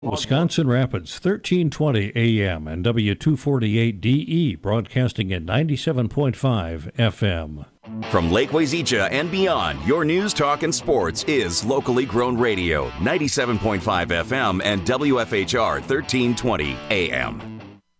Wisconsin Rapids, 1320 AM and W248DE, broadcasting at 97.5 FM. From Lake Wazeecha and beyond, your news, talk, and sports is locally grown radio, 97.5 FM and WFHR 1320 AM.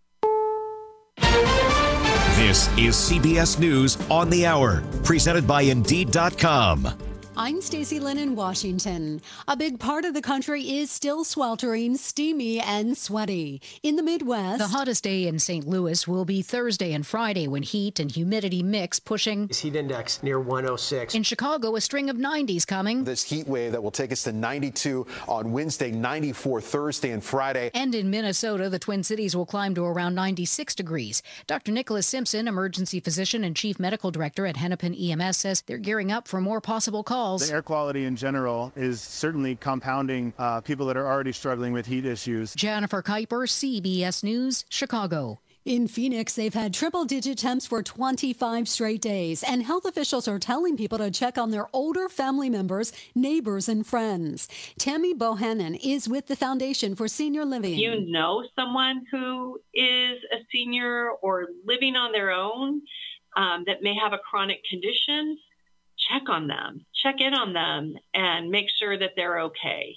This is CBS News on the Hour, presented by Indeed.com. I'm Stacey Lynn in Washington. A big part of the country is still sweltering, steamy, and sweaty. In the Midwest, the hottest day in St. Louis will be Thursday and Friday when heat and humidity mix pushing heat index near 106. In Chicago, a string of 90s coming. This heat wave that will take us to 92 on Wednesday, 94 Thursday and Friday. And in Minnesota, the Twin Cities will climb to around 96 degrees. Dr. Nicholas Simpson, emergency physician and chief medical director at Hennepin EMS, says they're gearing up for more possible calls. The air quality in general is certainly compounding people that are already struggling with heat issues. Jennifer Kuiper, CBS News, Chicago. In Phoenix, they've had triple-digit temps for 25 straight days, and health officials are telling people to check on their older family members, neighbors, and friends. Tammy Bohannon is with the Foundation for Senior Living. If you know someone who is a senior or living on their own that may have a chronic condition, check on them, check in on them, and make sure that they're okay.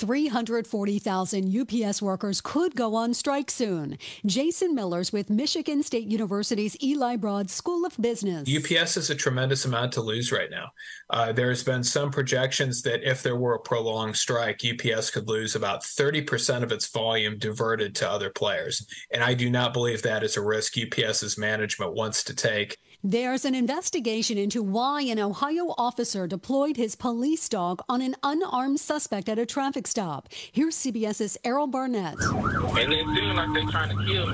340,000 UPS workers could go on strike soon. Jason Miller's with Michigan State University's Eli Broad School of Business. UPS is a tremendous amount to lose right now. There's been some projections that if there were a prolonged strike, UPS could lose about 30% of its volume diverted to other players. And I do not believe that is a risk UPS's management wants to take. There's an investigation into why an Ohio officer deployed his police dog on an unarmed suspect at a traffic stop. Here's CBS's Errol Barnett. And it seems like they're trying to kill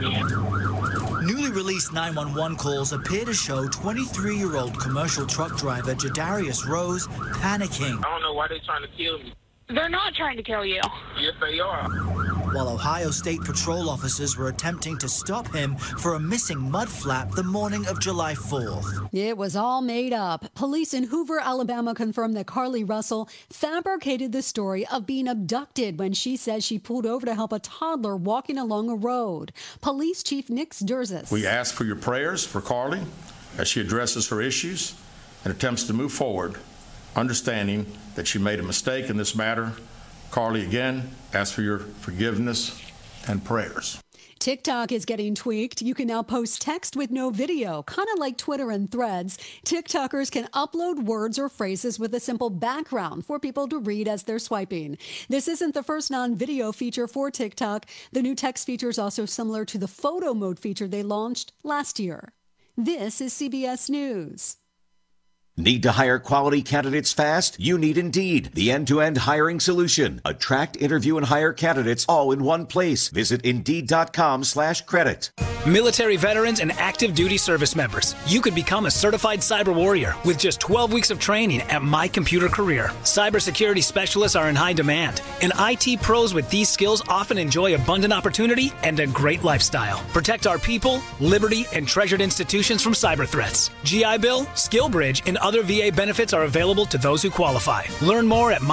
me. Newly released 911 calls appear to show 23-year-old commercial truck driver Jadarius Rose panicking. I don't know why they're trying to kill me. They're not trying to kill you. Yes, they are. While Ohio State Patrol officers were attempting to stop him for a missing mud flap the morning of July 4th. It was all made up. Police in Hoover, Alabama confirmed that Carly Russell fabricated the story of being abducted when she says she pulled over to help a toddler walking along a road. Police Chief Nick Sturgis. We ask for your prayers for Carly as she addresses her issues and attempts to move forward, understanding that she made a mistake in this matter. Carly, again, ask for your forgiveness and prayers. TikTok is getting tweaked. You can now post text with no video, kind of like Twitter and Threads. TikTokers can upload words or phrases with a simple background for people to read as they're swiping. This isn't the first non-video feature for TikTok. The new text feature is also similar to the photo mode feature they launched last year. This is CBS News. Need to hire quality candidates fast? You need Indeed, the end-to-end hiring solution. Attract, interview, and hire candidates all in one place. Visit Indeed.com/credit. Military veterans and active duty service members, you could become a certified cyber warrior with just 12 weeks of training at My Computer Career. Cybersecurity specialists are in high demand, and IT pros with these skills often enjoy abundant opportunity and a great lifestyle. Protect our people, liberty, and treasured institutions from cyber threats. GI Bill, SkillBridge, and other VA benefits are available to those who qualify. Learn more at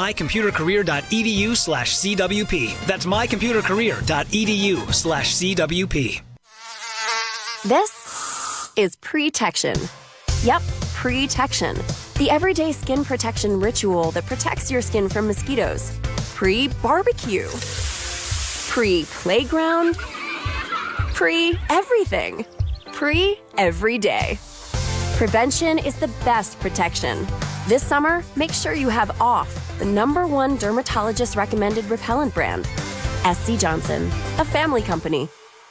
mycomputercareer.edu/CWP. That's mycomputercareer.edu/CWP. This is Pretection. Yep, Pretection. The everyday skin protection ritual that protects your skin from mosquitoes. Pre-barbecue. Pre-playground. Pre-everything. Pre-every day. Prevention is the best protection. This summer, make sure you have OFF, the #1 dermatologist-recommended repellent brand. SC Johnson, a family company.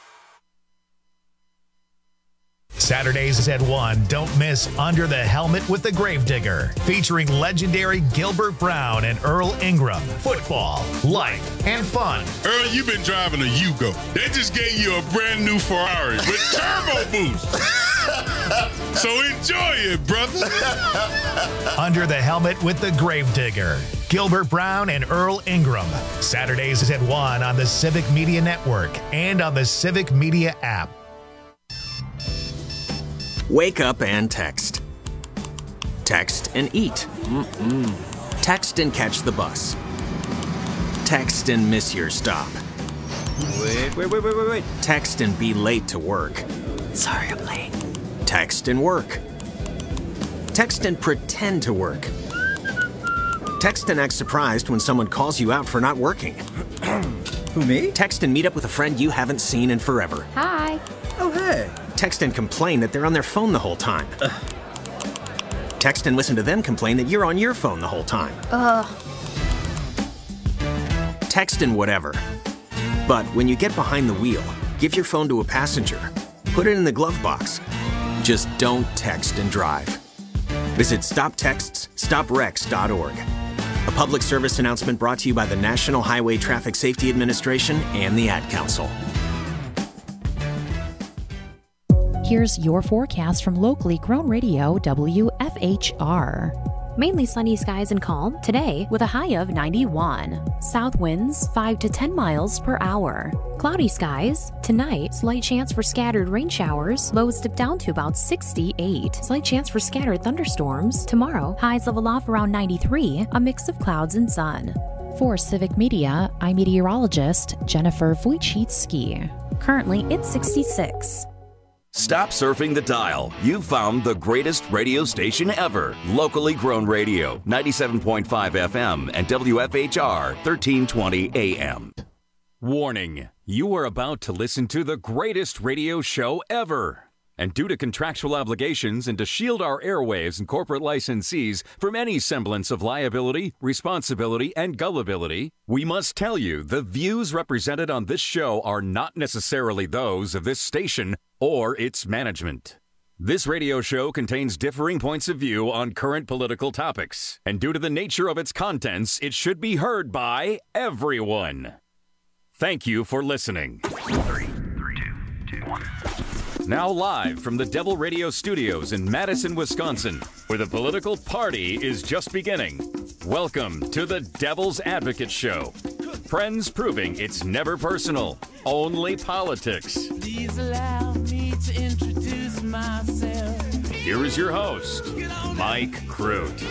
Saturdays at 1, don't miss Under the Helmet with the Gravedigger, featuring legendary Gilbert Brown and Earl Ingram. Football, life, and fun. Earl, you've been driving a Yugo. They just gave you a brand new Ferrari with turbo boost. So enjoy it, brother. Under the Helmet with the Gravedigger. Gilbert Brown and Earl Ingram. Saturdays at 1 on the Civic Media Network and on the Civic Media app. Wake up and text. Text and eat. Text and catch the bus. Text and miss your stop. Wait. Text and be late to work. Sorry, I'm late. Text and work. Text and pretend to work. Text and act surprised when someone calls you out for not working. Who, me? Text and meet up with a friend you haven't seen in forever. Hi. Oh, hey. Text and complain that they're on their phone the whole time. Text and listen to them complain that you're on your phone the whole time. Text and whatever. But when you get behind the wheel, give your phone to a passenger. Put it in the glove box. Just don't text and drive. Visit StopTextsStopWrecks.org. A public service announcement brought to you by the National Highway Traffic Safety Administration and the Ad Council. Here's your forecast from locally grown radio WFHR. Mainly sunny skies and calm today with a high of 91. South winds 5 to 10 miles per hour. Cloudy skies. Tonight, slight chance for scattered rain showers. Lows dip down to about 68. Slight chance for scattered thunderstorms. Tomorrow, highs level off around 93, a mix of clouds and sun. For Civic Media, I'm meteorologist Jennifer Wojcicki. Currently, it's 66. Stop surfing the dial. You've found the greatest radio station ever. Locally grown radio, 97.5 FM and WFHR 1320 AM. Warning, you are about to listen to the greatest radio show ever. And due to contractual obligations and to shield our airwaves and corporate licensees from any semblance of liability, responsibility, and gullibility, we must tell you the views represented on this show are not necessarily those of this station or its management. This radio show contains differing points of view on current political topics, and due to the nature of its contents, it should be heard by everyone. Thank you for listening. 3, 2, 1. Now live from the Devil Radio Studios in Madison, Wisconsin, where the political party is just beginning. Welcome to the Devil's Advocate Show. Friends proving it's never personal, only politics. Please allow me to introduce myself. Here is your host, Mike Crute.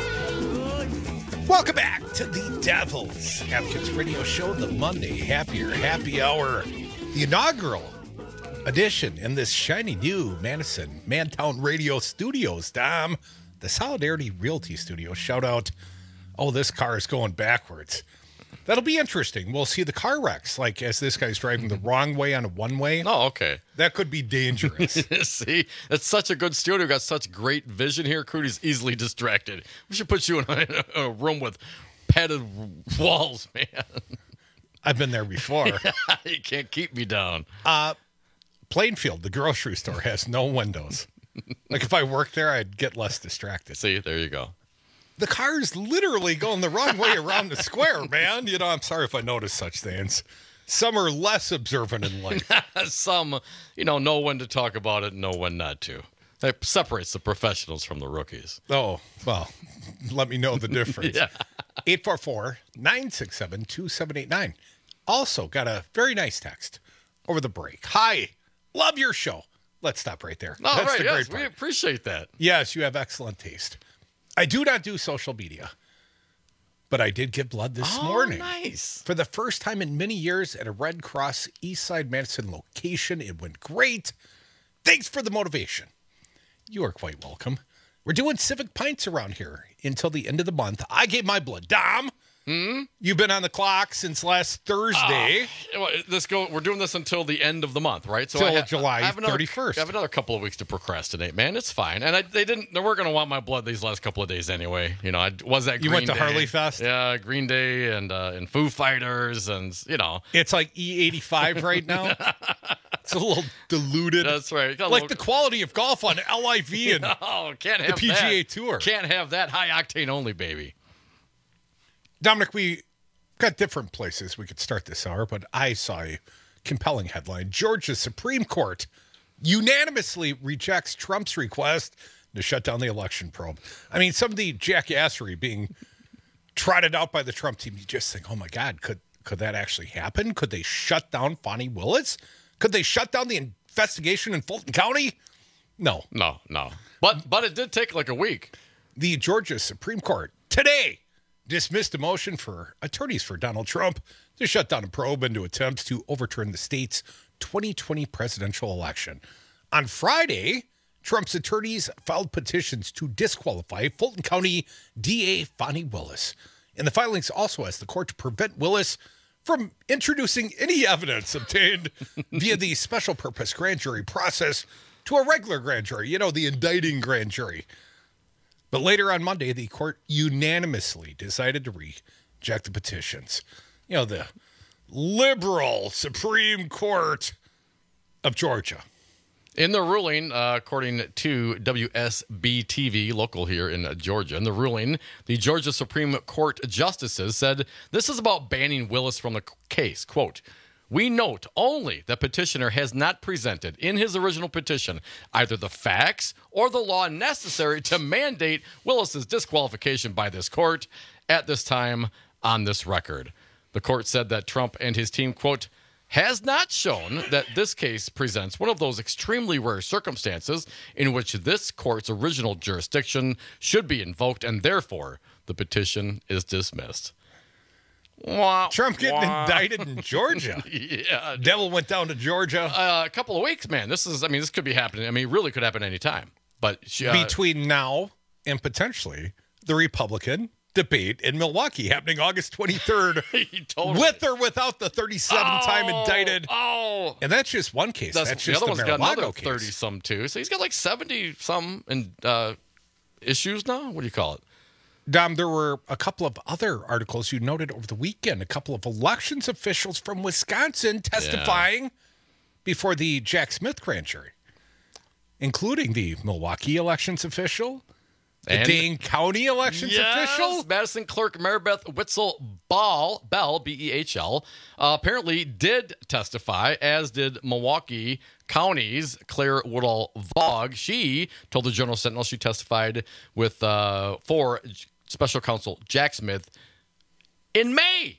Welcome back to the Devil's Advocates Radio Show, the Monday Happy Hour, the inaugural edition in this shiny new Madison Mantown Radio Studios. Dom, the Solidarity Realty Studio. Shout out. Oh, this car is going backwards. That'll be interesting. We'll see the car wrecks, like as this guy's driving the wrong way on a one-way. Oh, okay. That could be dangerous. See, it's such a good studio. Got such great vision here. Crudy's easily distracted. We should put you in a room with padded walls, man. I've been there before. You can't keep me down. Plainfield, the grocery store, has no windows. Like if I worked there, I'd get less distracted. See, there you go. The car's literally going the wrong way around the square, man. You know, I'm sorry if I notice such things. Some are less observant in life. Some, know when to talk about it and know when not to. That separates the professionals from the rookies. Oh, well, let me know the difference. 844-967-2789. Also got a very nice text over the break. Hi, love your show. Let's stop right there. No, right, yes, we appreciate that. Yes, you have excellent taste. I do not do social media, but I did give blood this morning. Nice. For the first time in many years at a Red Cross Eastside Madison location. It went great. Thanks for the motivation. You are quite welcome. We're doing Civic Pints around here until the end of the month. I gave my blood. Dom, you've been on the clock since last Thursday. We're doing this until the end of the month, right? So until July 31st. I have another couple of weeks to procrastinate, man. It's fine. And they weren't going to want my blood these last couple of days anyway. I was at Green Day. You went to Harley Fest? Yeah, Green Day and Foo Fighters and, It's like E85 right now. It's a little diluted. That's right. Like the quality of golf on LIV and can't have the PGA that. Tour. Can't have that high octane only, baby. Dominic, we got different places we could start this hour, but I saw a compelling headline. Georgia's Supreme Court unanimously rejects Trump's request to shut down the election probe. I mean, some of the jackassery being trotted out by the Trump team, you just think, oh my God, could that actually happen? Could they shut down Fani Willis? Could they shut down the investigation in Fulton County? No. But it did take like a week. The Georgia Supreme Court today dismissed a motion for attorneys for Donald Trump to shut down a probe into attempts to overturn the state's 2020 presidential election. On Friday, Trump's attorneys filed petitions to disqualify Fulton County DA Fani Willis. And the filings also asked the court to prevent Willis from introducing any evidence obtained via the special purpose grand jury process to a regular grand jury, the indicting grand jury. But later on Monday, the court unanimously decided to reject the petitions. The liberal Supreme Court of Georgia. In the ruling, according to WSB-TV, local here in Georgia, in the ruling, the Georgia Supreme Court justices said this is about banning Willis from the case. Quote, "We note only that petitioner has not presented in his original petition either the facts or the law necessary to mandate Willis's disqualification by this court at this time on this record." The court said that Trump and his team, quote, "has not shown that this case presents one of those extremely rare circumstances in which this court's original jurisdiction should be invoked, and therefore the petition is dismissed." Trump getting indicted in Georgia. Yeah. Devil went down to Georgia. A couple of weeks, man. This could be happening. It really could happen anytime. But between now and potentially the Republican debate in Milwaukee happening August 23rd totally. With or without the 37-time indicted. Oh. And that's just one case. That's just the other one's got another Mar-a-Lago case. 30-some too. So he's got like 70-some issues now. What do you call it? Dom, there were a couple of other articles you noted over the weekend. A couple of elections officials from Wisconsin testifying before the Jack Smith grand jury, including the Milwaukee elections official, the Dane County elections official. Madison Clerk Maribeth Witzel Bell, B-E-H-L, apparently did testify, as did Milwaukee County's Claire Woodall Vaughn. She told the Journal Sentinel she testified with for Special Counsel Jack Smith in May.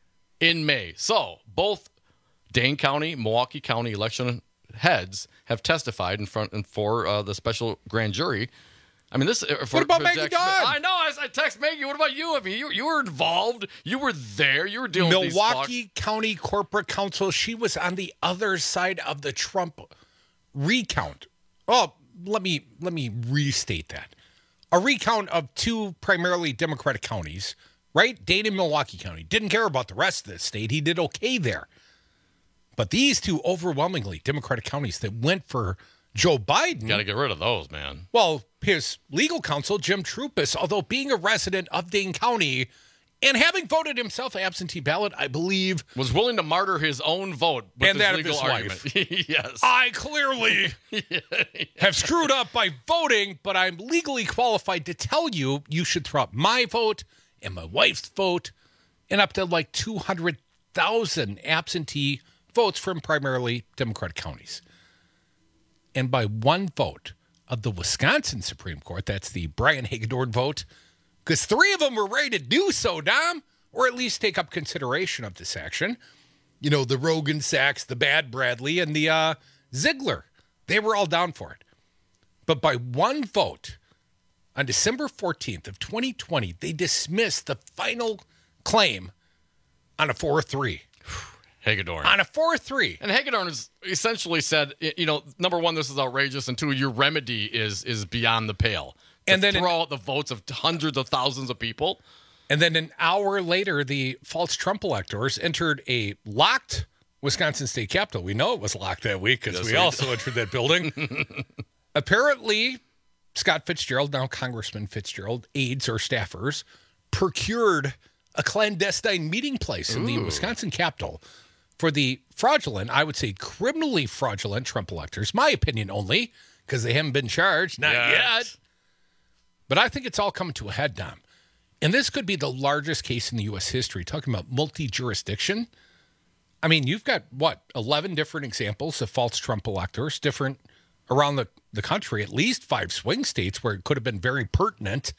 So both Dane County, Milwaukee County election heads have testified in front and for the special grand jury. I mean, this. What about Maggie Dodd? I know. I text Maggie. What about you? I mean, you were involved. You were there. You were dealing with these Milwaukee County Corporate Counsel. She was on the other side of the Trump recount. Oh, let me restate that. A recount of two primarily Democratic counties, right? Dane and Milwaukee County. Didn't care about the rest of the state. He did okay there. But these two overwhelmingly Democratic counties that went for Joe Biden. Got to get rid of those, man. Well, his legal counsel, Jim Trupis, although being a resident of Dane County and having voted himself absentee ballot, I believe, was willing to martyr his own vote with and his that legal of his argument. wife. Yes. I clearly have screwed up by voting, but I'm legally qualified to tell you should throw out my vote and my wife's vote and up to like 200,000 absentee votes from primarily Democratic counties. And by one vote of the Wisconsin Supreme Court, that's the Brian Hagedorn vote, because three of them were ready to do so, Dom, or at least take up consideration of this action. The Rogan Sachs, the Bad Bradley, and the Ziegler. They were all down for it. But by one vote, on December 14th of 2020, they dismissed the final claim on a 4-3. Hagedorn. On a 4-3. And Hagedorn has essentially said, number one, this is outrageous, and two, your remedy is beyond the pale. And then throw out the votes of hundreds of thousands of people. And then an hour later, the false Trump electors entered a locked Wisconsin State Capitol. We know it was locked that week because we also entered that building. Apparently, Scott Fitzgerald, now Congressman Fitzgerald, aides or staffers, procured a clandestine meeting place in the Wisconsin Capitol for the fraudulent, I would say criminally fraudulent Trump electors. My opinion only, because they haven't been charged. Not yet. But I think it's all coming to a head, Dom. And this could be the largest case in the U.S. history, talking about multi-jurisdiction. I mean, you've got, 11 different examples of false Trump electors, different around the country, at least 5 swing states where it could have been very pertinent.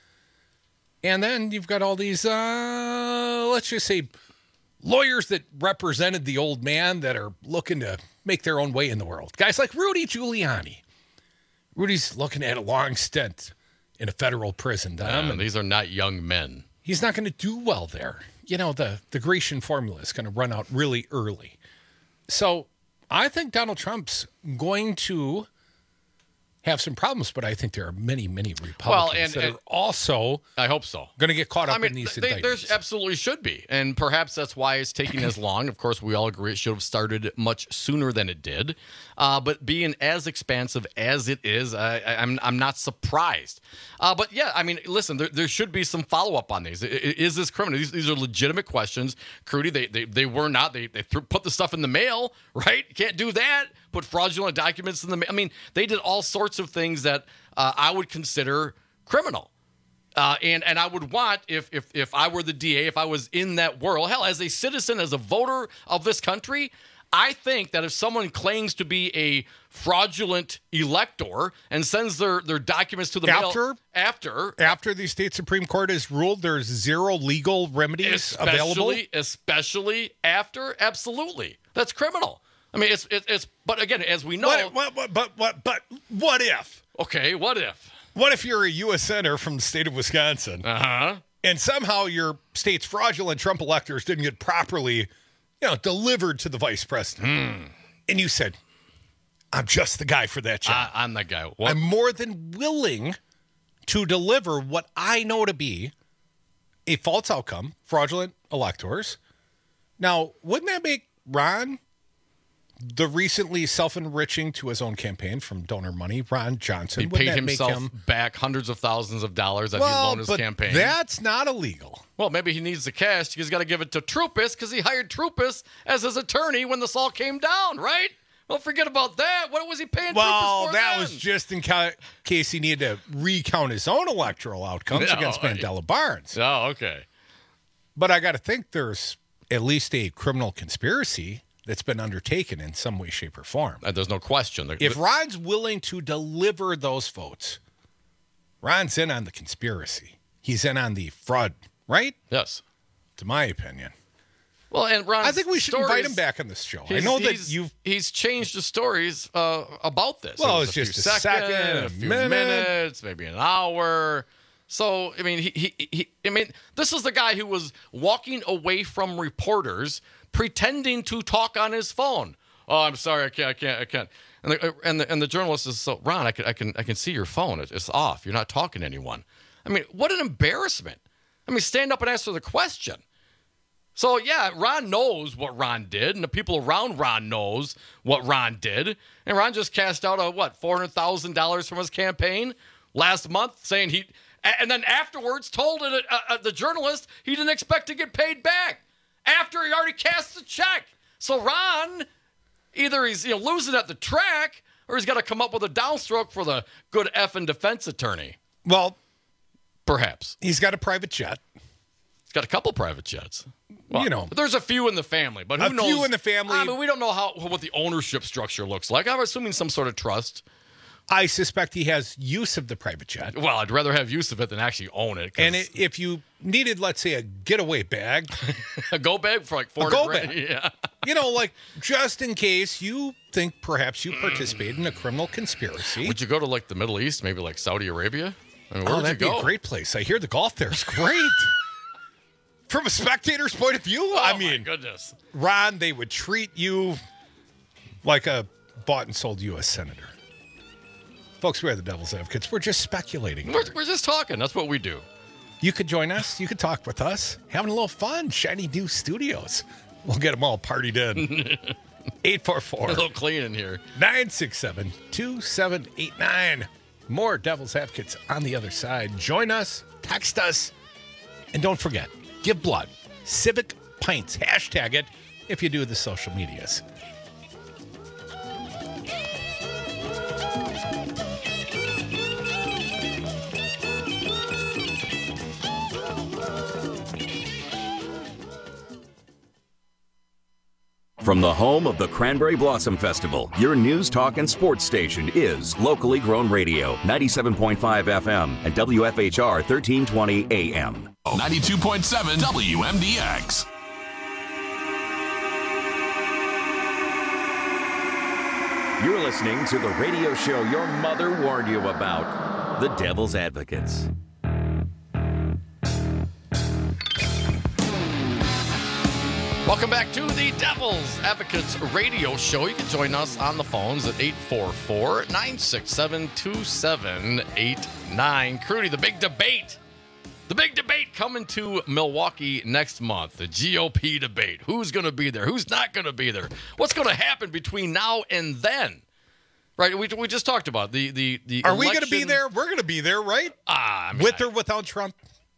And then you've got all these, let's just say, lawyers that represented the old man that are looking to make their own way in the world. Guys like Rudy Giuliani. Rudy's looking at a long stint in a federal prison. These are not young men. he's not going to do well there. You know, the Grecian formula is going to run out really early. So I think Donald Trump's going to have some problems, but I think there are many, many Republicans that are also, I hope so, going to get caught up in these indictments. There absolutely should be, and perhaps that's why it's taking as long. Of course, we all agree it should have started much sooner than it did. But being as expansive as it is, I'm not surprised. But yeah, I mean, listen, there should be some follow up on these. Is this criminal? These are legitimate questions, Crudy. They were not. They put the stuff in the mail, right? Can't do that. Put fraudulent documents in the mail. I mean, they did all sorts of things that I would consider criminal. And I would want, if I were the DA, if I was in that world, hell, as a citizen, as a voter of this country, I think that if someone claims to be a fraudulent elector and sends their documents to the mail after the state Supreme Court has ruled there's zero legal remedies available, especially after, absolutely, that's criminal. I mean, it's but again, as we know, but what if? Okay, what if? What if you're a U.S. Senator from the state of Wisconsin, and somehow your state's fraudulent Trump electors didn't get properly, delivered to the vice president, and you said, "I'm just the guy for that job. I'm the guy. I'm more than willing to deliver what I know to be a false outcome, fraudulent electors." Now, wouldn't that make Ron, the recently self-enriching to his own campaign from donor money, Ron Johnson, he paid himself back hundreds of thousands of dollars that he loaned his campaign. That's not illegal. Well, maybe he needs the cash. He's got to give it to Troupis because he hired Troupis as his attorney when this all came down, right? Don't forget about that. What was he paying Troupis for that then? was just in case he needed to recount his own electoral outcomes against Mandela Barnes. Oh, okay. But I got to think there's at least a criminal conspiracy that's been undertaken in some way, shape, or form. There's no question. If Ron's willing to deliver those votes, Ron's in on the conspiracy. He's in on the fraud, right? Yes. To my opinion. Well, and Ron, I think we should invite him back on this show. I know that he's changed the stories about this. Well, it's just a second, a few minutes, maybe an hour. So, I mean, this is the guy who was walking away from reporters, pretending to talk on his phone. Oh, I'm sorry, I can't. And the journalist is Ron, I can see your phone. It's off. You're not talking to anyone. I mean, what an embarrassment. I mean, stand up and answer the question. So yeah, Ron knows what Ron did, and the people around Ron knows what Ron did. And Ron just cashed out $400,000 from his campaign last month, saying and then afterwards told the journalist he didn't expect to get paid back after he already cast the check. So Ron, either he's losing at the track, or he's got to come up with a downstroke for the good effing defense attorney. Well, perhaps he's got a private jet. He's got a couple private jets. Well, there's a few in the family, but who knows? A few in the family. I mean, we don't know what the ownership structure looks like. I'm assuming some sort of trust. I suspect he has use of the private jet. Well, I'd rather have use of it than actually own it. And if you needed, let's say, a getaway bag. A go bag for like $400. Yeah. Just in case you think perhaps you participated in a criminal conspiracy. Would you go to the Middle East, maybe like Saudi Arabia? I mean, that'd be a great place. I hear the golf there is great. From a spectator's point of view, my goodness. Ron, they would treat you like a bought and sold U.S. senator. Folks, we are the Devil's Advocates. We're just speculating. We're just talking. That's what we do. You could join us. You could talk with us. Having a little fun. Shiny new studios. We'll get them all partied in. 844. A little clean in here. 967-2789. More Devil's Advocates on the other side. Join us. Text us. And don't forget, give blood. Civic Pints. Hashtag it if you do the social medias. From the home of the Cranberry Blossom Festival, your news, talk, and sports station is Locally Grown Radio, 97.5 FM and WFHR 1320 AM. 92.7 WMDX. You're listening to the radio show your mother warned you about, The Devil's Advocates. Welcome back to the Devil's Advocates Radio Show. You can join us on the phones at 844-967-2789. Crudy, the big debate. The big debate coming to Milwaukee next month. The GOP debate. Who's going to be there? Who's not going to be there? What's going to happen between now and then? Right, we just talked about the Are election. we going to be there? We're going to be there, right? With or without Trump?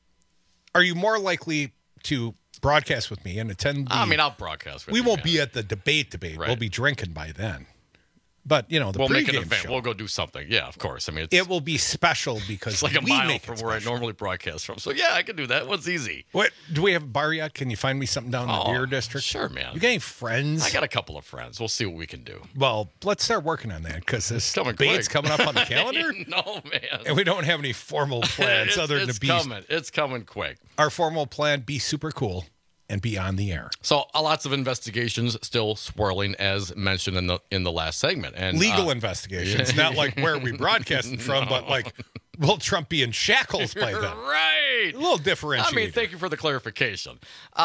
Are you more likely to broadcast with me and attend? I'll broadcast with you. We won't man. be at the debate. Right. We'll be drinking by then. But, the we'll make an pregame event. show. We'll go do something. Yeah, of course. I mean, it will be special because it's like a we mile make from it where I special. normally broadcast from. So, yeah, I can do that. What's easy? What, do we have a bar yet? Can you find me something down in the beer district? Sure, man. You got any friends? I got a couple of friends. We'll see what we can do. Well, let's start working on that because this debate's quick. coming up on the calendar. No, man. And we don't have any formal plans other than to be. It's coming quick. Our formal plan, be super cool and be on the air. So lots of investigations still swirling, as mentioned in the last segment, and legal investigations, not like where we broadcasting from, but like, will Trump be in shackles by then? Right. A little differentiated. I mean, thank you for the clarification.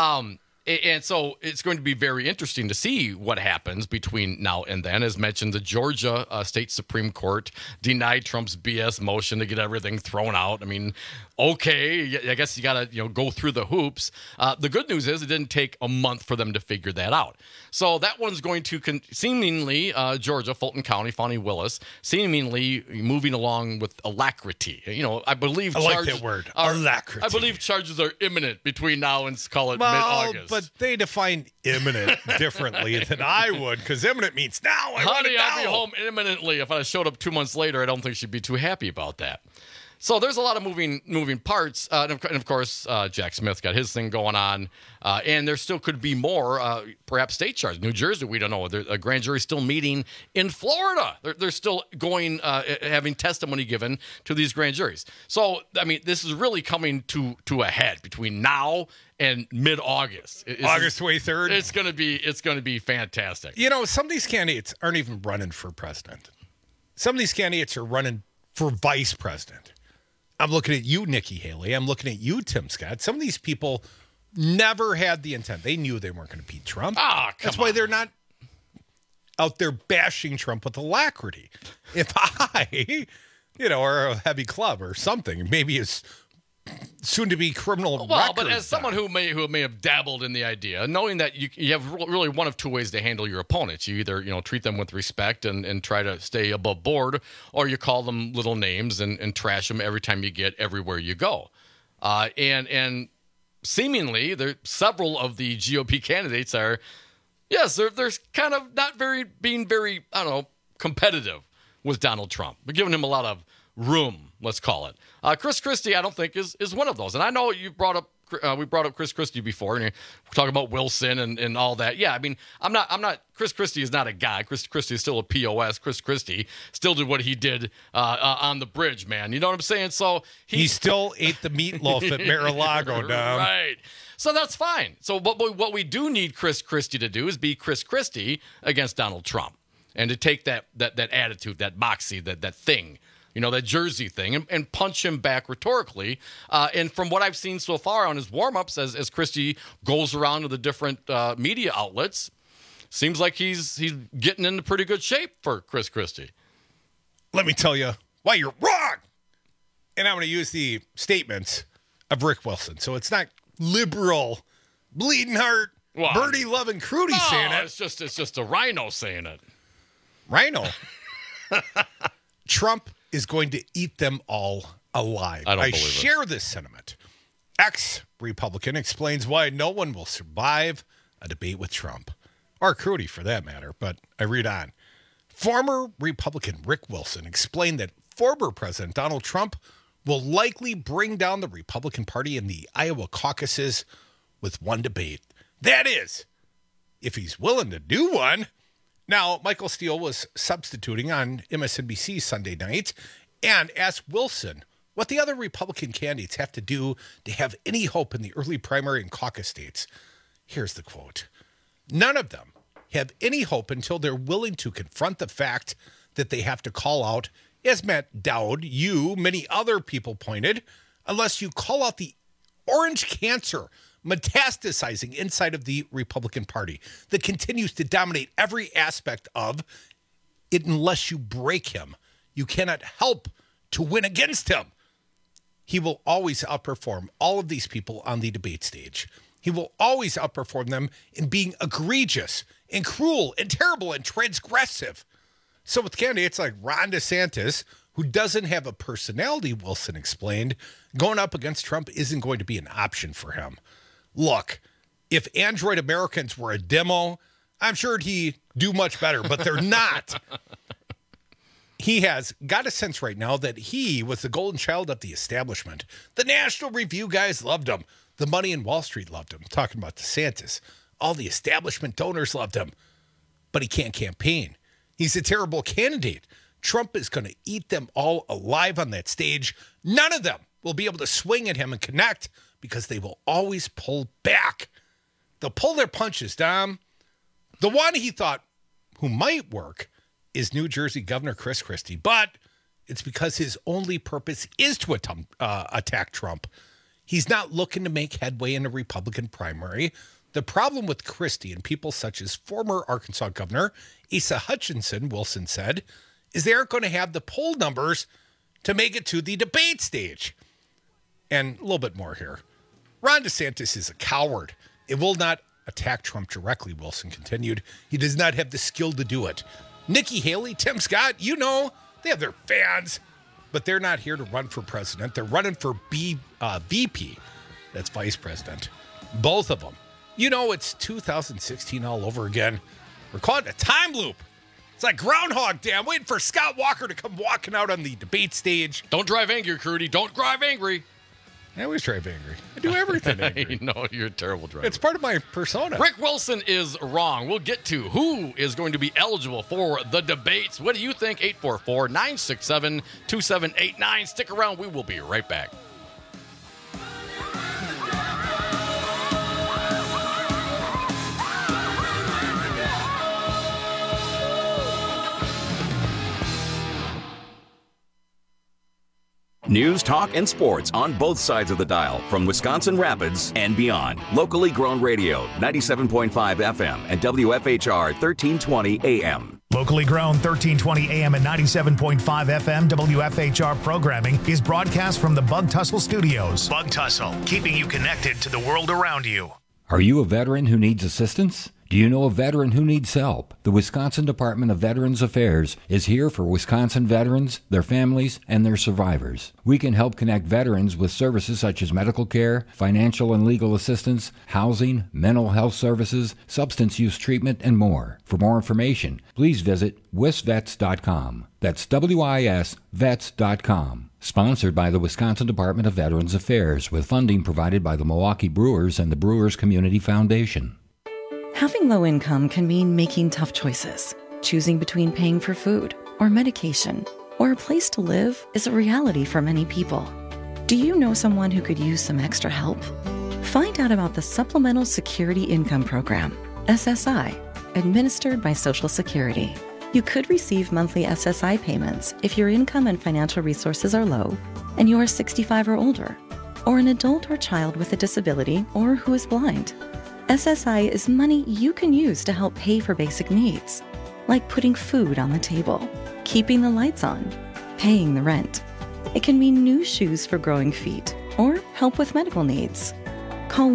And so it's going to be very interesting to see what happens between now and then. As mentioned, the Georgia State Supreme Court denied Trump's BS motion to get everything thrown out. I mean, okay, I guess you got to go through the hoops. The good news is it didn't take a month for them to figure that out. So that one's going to seemingly, Georgia, Fulton County, Fani Willis, seemingly moving along with alacrity. I believe I like that word, alacrity. I believe charges are imminent between now and call it mid-August. But they define imminent differently than I would, because imminent means now. Honey, I'll be home imminently. If I showed up 2 months later, I don't think she'd be too happy about that. So there's a lot of moving parts. And of course, Jack Smith got his thing going on. And there still could be more, perhaps state charges. New Jersey, we don't know. A grand jury still meeting in Florida. They're still going, having testimony given to these grand juries. So, I mean, this is really coming to a head between now and mid-August. August 23rd. It's going to be fantastic. Some of these candidates aren't even running for president. Some of these candidates are running for vice president. I'm looking at you, Nikki Haley. I'm looking at you, Tim Scott. Some of these people never had the intent. They knew they weren't going to beat Trump. That's why they're not out there bashing Trump with alacrity. If I, or a heavy club or something, maybe it's soon-to-be criminal record. But as someone who may have dabbled in the idea, knowing that you have really one of two ways to handle your opponents. You either treat them with respect and try to stay above board, or you call them little names and trash them every time you get everywhere you go. And seemingly, several of the GOP candidates are, yes, they're kind of not being very competitive with Donald Trump. We're giving him a lot of room, let's call it. Chris Christie, I don't think is one of those. And I know we brought up Chris Christie before, and we're talking about Wilson and all that. Yeah, I mean, I'm not. Chris Christie is not a guy. Chris Christie is still a POS. Chris Christie still did what he did on the bridge, man. You know what I'm saying? So he still ate the meatloaf at Mar-a-Lago, Dom. Right. So that's fine. So what we do need Chris Christie to do is be Chris Christie against Donald Trump, and to take that attitude, that moxie, that thing. That Jersey thing, and punch him back rhetorically. And from what I've seen so far on his warm-ups, as Christie goes around to the different media outlets, seems like he's getting into pretty good shape for Chris Christie. Let me tell you why you're wrong. And I'm going to use the statements of Rick Wilson. So it's not liberal, bleeding heart, birdie loving Crudy saying it. It's just a rhino saying it. Rhino? Trump is going to eat them all alive. I share this sentiment. Ex-Republican explains why no one will survive a debate with Trump. Or Crudy, for that matter, but I read on. Former Republican Rick Wilson explained that former President Donald Trump will likely bring down the Republican Party in the Iowa caucuses with one debate. That is, if he's willing to do one. Now, Michael Steele was substituting on MSNBC Sunday night and asked Wilson what the other Republican candidates have to do to have any hope in the early primary and caucus states. Here's the quote. None of them have any hope until they're willing to confront the fact that they have to call out, as Matt Dowd, many other people pointed, unless you call out the orange cancer metastasizing inside of the Republican Party that continues to dominate every aspect of it unless you break him. You cannot help to win against him. He will always outperform all of these people on the debate stage. He will always outperform them in being egregious and cruel and terrible and transgressive. So with candidates like Ron DeSantis, who doesn't have a personality, Wilson explained, going up against Trump isn't going to be an option for him. Look, if Android Americans were a demo, I'm sure he'd do much better, but they're not. He has got a sense right now that he was the golden child of the establishment. The National Review guys loved him. The money in Wall Street loved him. Talking about DeSantis. All the establishment donors loved him. But he can't campaign. He's a terrible candidate. Trump is going to eat them all alive on that stage. None of them will be able to swing at him and connect because they will always pull back. They'll pull their punches, Dom. The one he thought who might work is New Jersey Governor Chris Christie, but it's because his only purpose is to attack Trump. He's not looking to make headway in a Republican primary. The problem with Christie and people such as former Arkansas Governor Asa Hutchinson, Wilson said, is they aren't going to have the poll numbers to make it to the debate stage. And a little bit more here. Ron DeSantis is a coward. It will not attack Trump directly, Wilson continued. He does not have the skill to do it. Nikki Haley, Tim Scott, you know, they have their fans, but they're not here to run for president. They're running for VP. That's vice president. Both of them. You know, it's 2016 all over again. We're caught in a time loop. It's like Groundhog Day. I'm waiting for Scott Walker to come walking out on the debate stage. Don't drive angry, Crudy. Don't drive angry. I always drive angry. I do everything angry. No, you're a terrible driver. It's part of my persona. Rick Wilson is wrong. We'll get to who is going to be eligible for the debates. What do you think? 844-967-2789. Stick around. We will be right back. News, talk, and sports on both sides of the dial from Wisconsin Rapids and beyond. Locally grown radio, 97.5 FM and WFHR 1320 AM. Locally grown 1320 AM and 97.5 FM WFHR programming is broadcast from the Bug Tussle Studios. Bug Tussle, keeping you connected to the world around you. Are you a veteran who needs assistance? Do you know a veteran who needs help? The Wisconsin Department of Veterans Affairs is here for Wisconsin veterans, their families, and their survivors. We can help connect veterans with services such as medical care, financial and legal assistance, housing, mental health services, substance use treatment, and more. For more information, please visit wisvets.com. That's WIS vets.com. Sponsored by the Wisconsin Department of Veterans Affairs with funding provided by the Milwaukee Brewers and the Brewers Community Foundation. Having low income can mean making tough choices. Choosing between paying for food or medication or a place to live is a reality for many people. Do you know someone who could use some extra help? Find out about the Supplemental Security Income Program, SSI, administered by Social Security. You could receive monthly SSI payments if your income and financial resources are low and you are 65 or older, or an adult or child with a disability or who is blind. SSI is money you can use to help pay for basic needs, like putting food on the table, keeping the lights on, paying the rent. It can mean new shoes for growing feet or help with medical needs. Call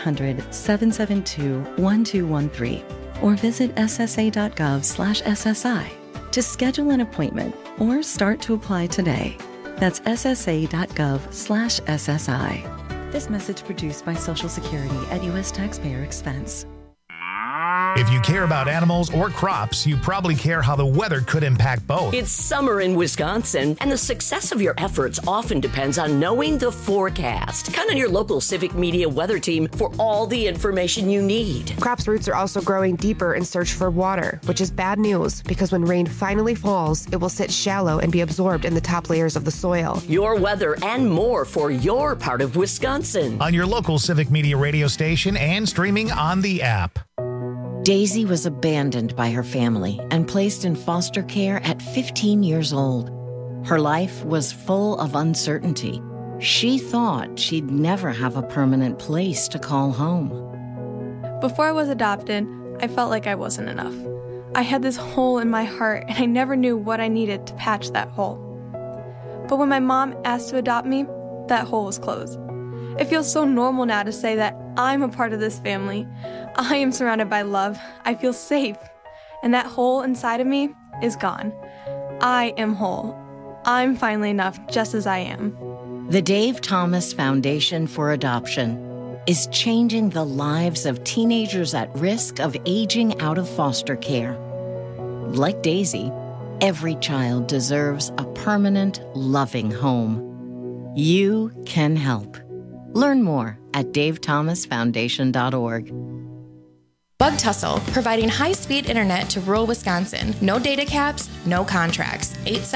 1-800-772-1213 or visit ssa.gov/SSI to schedule an appointment or start to apply today. That's ssa.gov/SSI. This message produced by Social Security at U.S. taxpayer expense. If you care about animals or crops, you probably care how the weather could impact both. It's summer in Wisconsin, and the success of your efforts often depends on knowing the forecast. Count on your local Civic Media weather team for all the information you need. Crops' roots are also growing deeper in search for water, which is bad news because when rain finally falls, it will sit shallow and be absorbed in the top layers of the soil. Your weather and more for your part of Wisconsin. On your local Civic Media radio station and streaming on the app. Daisy was abandoned by her family and placed in foster care at 15 years old. Her life was full of uncertainty. She thought she'd never have a permanent place to call home. Before I was adopted, I felt like I wasn't enough. I had this hole in my heart, and I never knew what I needed to patch that hole. But when my mom asked to adopt me, that hole was closed. It feels so normal now to say that I'm a part of this family. I am surrounded by love. I feel safe. And that hole inside of me is gone. I am whole. I'm finally enough just as I am. The Dave Thomas Foundation for Adoption is changing the lives of teenagers at risk of aging out of foster care. Like Daisy, every child deserves a permanent, loving home. You can help. Learn more at davethomasfoundation.org. Bug Tussle, providing high-speed internet to rural Wisconsin. No data caps, no contracts.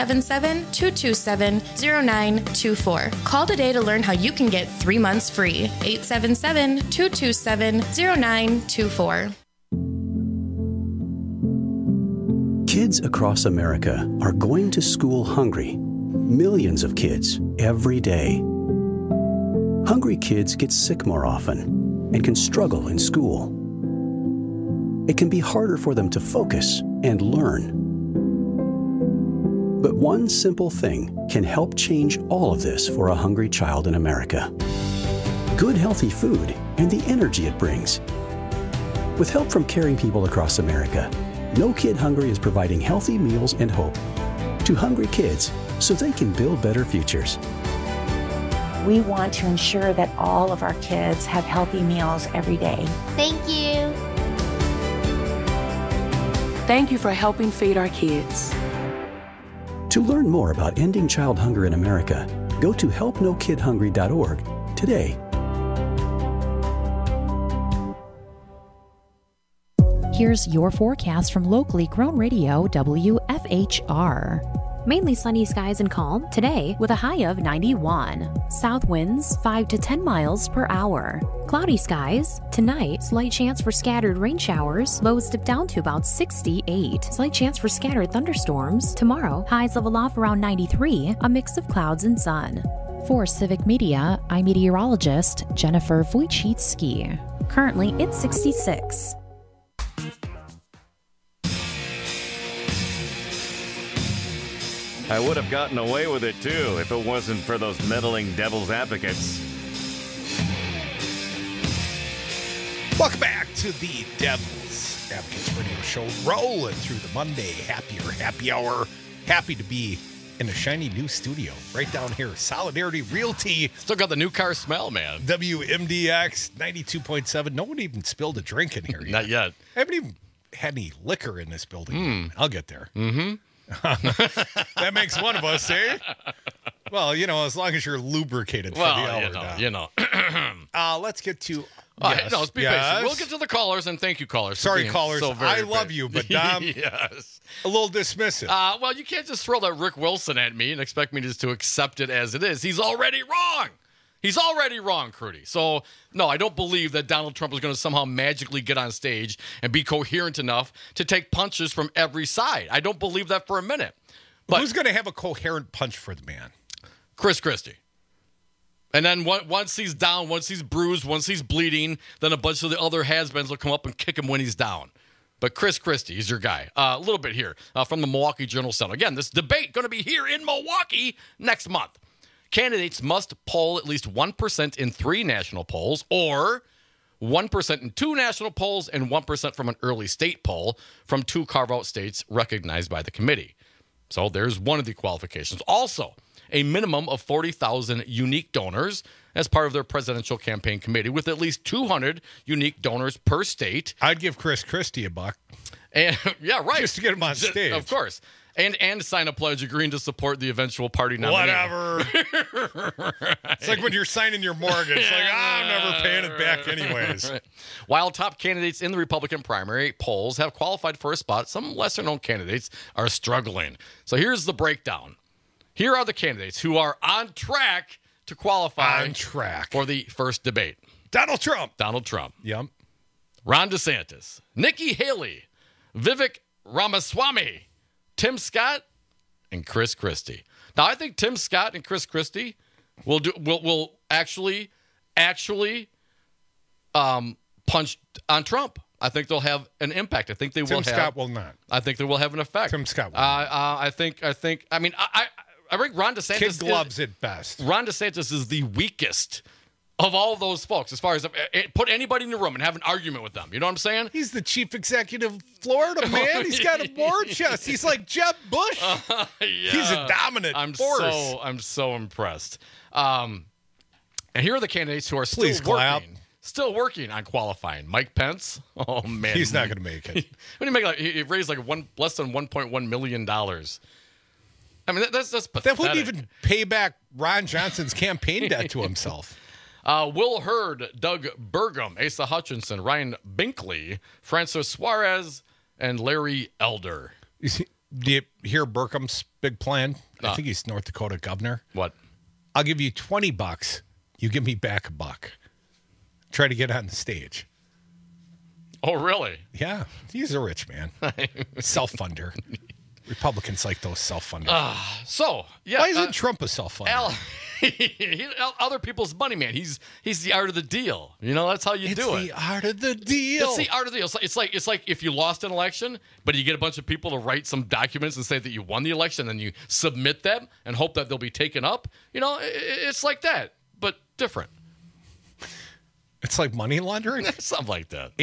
877-227-0924. Call today to learn how you can get 3 months free. 877-227-0924. Kids across America are going to school hungry. Millions of kids every day. Hungry kids get sick more often and can struggle in school. It can be harder for them to focus and learn. But one simple thing can help change all of this for a hungry child in America. Good, healthy food and the energy it brings. With help from caring people across America, No Kid Hungry is providing healthy meals and hope to hungry kids so they can build better futures. We want to ensure that all of our kids have healthy meals every day. Thank you. Thank you for helping feed our kids. To learn more about ending child hunger in America, go to helpnokidhungry.org today. Here's your forecast from locally grown radio WFHR. Mainly sunny skies and calm today with a high of 91. South winds 5 to 10 miles per hour. Cloudy skies tonight, slight chance for scattered rain showers. Lows dip down to about 68. Slight chance for scattered thunderstorms. Tomorrow, highs level off around 93, a mix of clouds and sun. For Civic Media, I'm meteorologist Jennifer Wojcicki. Currently, it's 66. I would have gotten away with it, too, if it wasn't for those meddling devil's advocates. Welcome back to the Devil's Advocates Radio Show. Rolling through the Monday happy hour. Happy to be in a shiny new studio right down here. Solidarity Realty. Still got the new car smell, man. WMDX 92.7. No one even spilled a drink in here yet. Not yet. I haven't even had any liquor in this building. I'll get there. Mm-hmm. That makes one of us, eh? Well, as long as you're lubricated for the hour. Let's get to... Let's be patient. We'll get to the callers, and thank you, callers. Sorry, callers. So I love you, but Dom, yes, a little dismissive. Well, you can't just throw that Rick Wilson at me and expect me just to accept it as it is. He's already wrong. He's already wrong, Crudy. So, no, I don't believe that Donald Trump is going to somehow magically get on stage and be coherent enough to take punches from every side. I don't believe that for a minute. But who's going to have a coherent punch for the man? Chris Christie. And then once he's down, once he's bruised, once he's bleeding, then a bunch of the other has-beens will come up and kick him when he's down. But Chris Christie is your guy. A little bit here from the Milwaukee Journal-Sentinel. Again, this debate going to be here in Milwaukee next month. Candidates must poll at least 1% in 3 national polls or 1% in 2 national polls and 1% from an early state poll from 2 carve-out states recognized by the committee. So there's one of the qualifications. Also, a minimum of 40,000 unique donors as part of their presidential campaign committee with at least 200 unique donors per state. I'd give Chris Christie $1. And yeah, right. Just to get him on stage. Of course. And sign a pledge agreeing to support the eventual party nominee. Whatever. Right. It's like when you're signing your mortgage. I'm never paying it back anyways. Right. While top candidates in the Republican primary polls have qualified for a spot, some lesser-known candidates are struggling. So here's the breakdown. Here are the candidates who are on track to qualify for the first debate. Donald Trump. Yep. Ron DeSantis. Nikki Haley. Vivek Ramaswamy. Tim Scott and Chris Christie. Now, I think Tim Scott and Chris Christie will actually punch on Trump. I think they'll have an impact. I think they will. Tim Scott will not. I think they will have an effect. Tim Scott will not. I think. I think Ron DeSantis. Kid gloves at best. Ron DeSantis is the weakest of all those folks, as far as put anybody in the room and have an argument with them. You know what I'm saying? He's the chief executive of Florida, man. He's got a war chest. He's like Jeb Bush. Yeah. He's a dominant force. I'm so impressed. And here are the candidates who are still working on qualifying. Mike Pence. Oh man, he's not going to make it. What do you make? He raised less than $1.1 million. I mean, that's pathetic. That wouldn't even pay back Ron Johnson's campaign debt to himself. Will Hurd, Doug Burgum, Asa Hutchinson, Ryan Binkley, Francis Suarez, and Larry Elder. Do you hear Burgum's big plan? I think he's North Dakota governor. What? I'll give you $20. You give me back $1. Try to get on the stage. Oh, really? Yeah. He's a rich man. Self-funder. Republicans like those self-funders. Why isn't Trump a self-funder? Other people's money, man. He's the art of the deal. You know, that's how you do it. It's the art of the deal. It's the art of the deal. It's like if you lost an election, but you get a bunch of people to write some documents and say that you won the election, and you submit them and hope that they'll be taken up. You know, it's like that, but different. It's like money laundering? Something like that.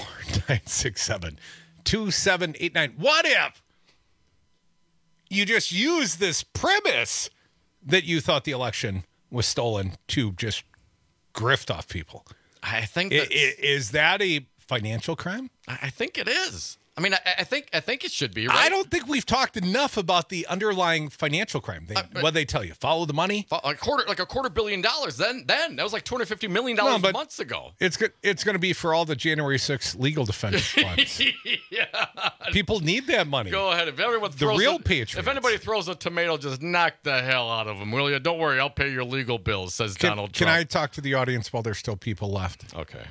844-967-2789. What if you just use this premise that you thought the election was stolen to just grift off people? I think is that a financial crime? I think it is. I mean, I think it should be, right? I don't think we've talked enough about the underlying financial crime. What they tell you? Follow the money? Like $250 million. Then that was like $250 million months ago. It's going to be for all the January 6th legal defense funds. Yeah. People need that money. Go ahead. If everyone throws the real Patriots. If anybody throws a tomato, just knock the hell out of them, will you? Don't worry, I'll pay your legal bills, says Donald Trump. Can I talk to the audience while there's still people left? Okay.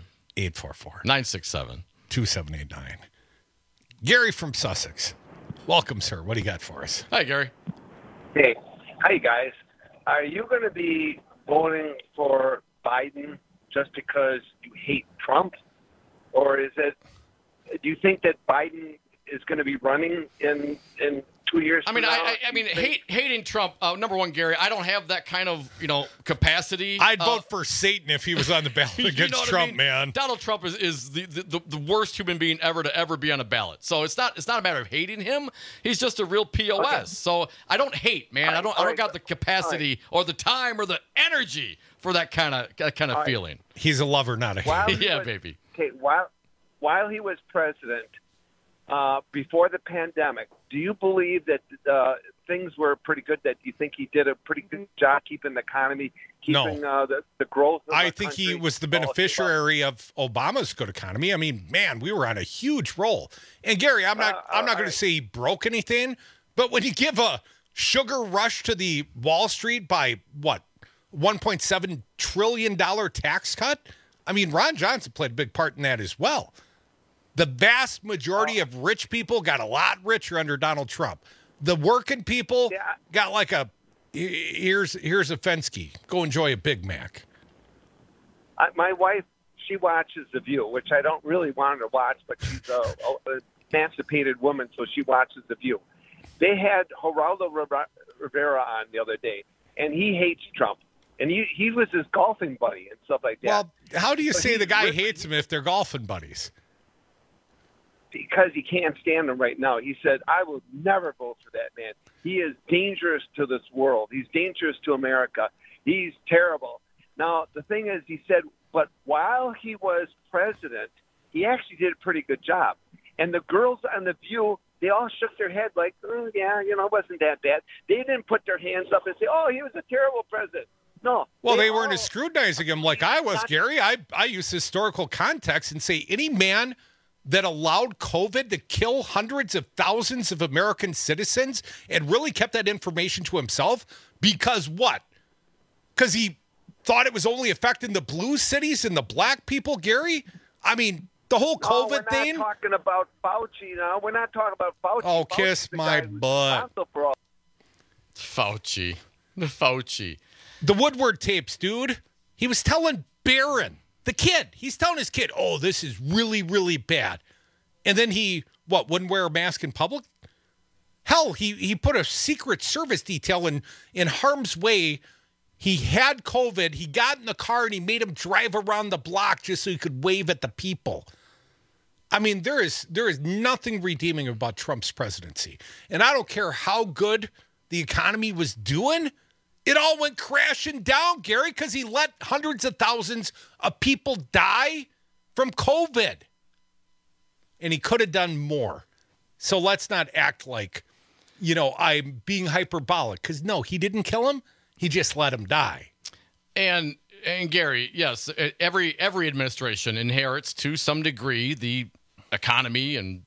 844-967-2789. Gary from Sussex. Welcome, sir. What do you got for us? Hi, Gary. Hey. Hi, guys. Are you going to be voting for Biden just because you hate Trump? Or do you think that Biden is going to be running in 2 years I mean, hating Trump, number one, Gary, I don't have that kind of, capacity. I'd vote for Satan if he was on the ballot against Trump, man. Donald Trump is the worst human being ever to ever be on a ballot. So it's not a matter of hating him. He's just a real POS. Okay. So I don't hate, man. I don't got the capacity or the time or the energy for that kind of feeling. He's a lover, not a hater. Yeah, baby. Okay, while he was president, before the pandemic, do you believe that things were pretty good? That you think he did a pretty good job keeping the economy, keeping the growth? I think he was the beneficiary of Obama's good economy. I mean, man, we were on a huge roll. And Gary, I'm not going to say he broke anything, but when you give a sugar rush to the Wall Street by $1.7 trillion tax cut, I mean, Ron Johnson played a big part in that as well. The vast majority of rich people got a lot richer under Donald Trump. The working people got like here's a Fensky. Go enjoy a Big Mac. My wife, she watches The View, which I don't really want her to watch, but she's an emancipated woman, so she watches The View. They had Geraldo Rivera on the other day, and he hates Trump. And he was his golfing buddy and stuff like that. Well, how do you say the guy hates him if they're golfing buddies? Because he can't stand him right now. He said, I will never vote for that man. He is dangerous to this world. He's dangerous to America. He's terrible. Now, the thing is, he said, but while he was president, he actually did a pretty good job. And the girls on The View, they all shook their head like, oh, yeah, it wasn't that bad. They didn't put their hands up and say, oh, he was a terrible president. No. Well, they weren't scrutinizing him like I was, Gary. I use historical context and say any man that allowed COVID to kill hundreds of thousands of American citizens and really kept that information to himself because what? Because he thought it was only affecting the blue cities and the black people, Gary? I mean, the whole COVID thing. We're not talking about Fauci now. We're not talking about Fauci. Oh, kiss my butt. Fauci. The Woodward tapes, dude. He was telling Barron, the kid, he's telling his kid, oh, this is really, really bad. And then he, wouldn't wear a mask in public? Hell, he put a Secret Service detail in harm's way. He had COVID. He got in the car and he made him drive around the block just so he could wave at the people. I mean, there is nothing redeeming about Trump's presidency. And I don't care how good the economy was doing. It all went crashing down, Gary, because he let hundreds of thousands of people die from COVID. And he could have done more. So let's not act like, I'm being hyperbolic. Because, no, he didn't kill him. He just let him die. And Gary, yes, every administration inherits to some degree the economy and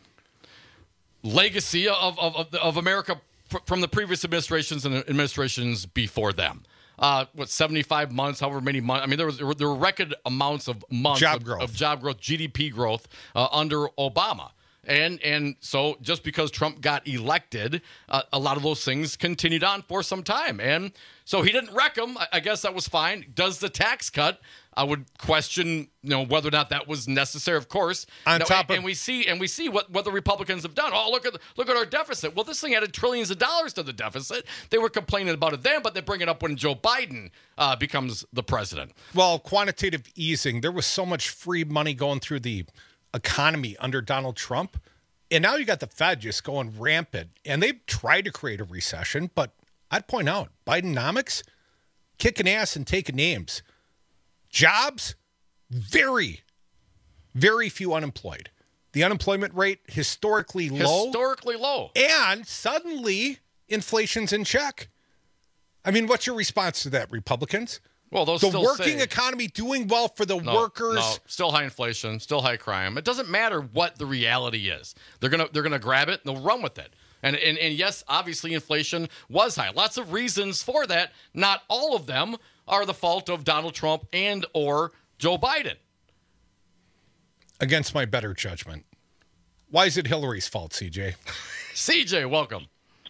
legacy of America from the previous administrations and administrations before them. 75 months, however many months. I mean, there were record amounts of months of job growth, GDP growth under Obama. And so just because Trump got elected, a lot of those things continued on for some time. And so he didn't wreck them. I guess that was fine. Does the tax cut? I would question, whether or not that was necessary, of course. And we see what the Republicans have done. Oh, look at our deficit. Well, this thing added trillions of dollars to the deficit. They were complaining about it then, but they bring it up when Joe Biden becomes the president. Well, quantitative easing, there was so much free money going through the economy under Donald Trump. And now you got the Fed just going rampant. And they've tried to create a recession, but I'd point out, Bidenomics, kicking ass and taking names. Jobs, very, very few unemployed. The unemployment rate, historically low. Historically low. And suddenly, inflation's in check. I mean, what's your response to that, Republicans? Well, the working economy doing well for the workers. No, still high inflation, still high crime. It doesn't matter what the reality is. They're gonna grab it and they'll run with it. And yes, obviously inflation was high. Lots of reasons for that. Not all of them are the fault of Donald Trump and or Joe Biden. Against my better judgment. Why is it Hillary's fault, CJ? CJ, welcome.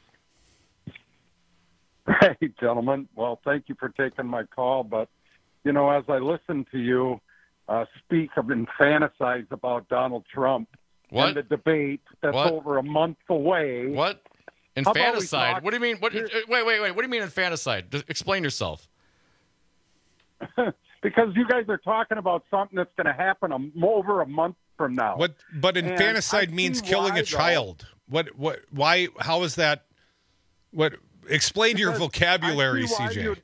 Hey, gentlemen. Well, thank you for taking my call. But, as I listen to you speak and fantasize about Donald Trump and the debate that's over a month away. What? Infanticide? What do you mean? Wait. What do you mean infanticide? Explain yourself. Because you guys are talking about something that's going to happen over a month from now. But infanticide means killing a child. Why? How is that? Explain your vocabulary, CJ.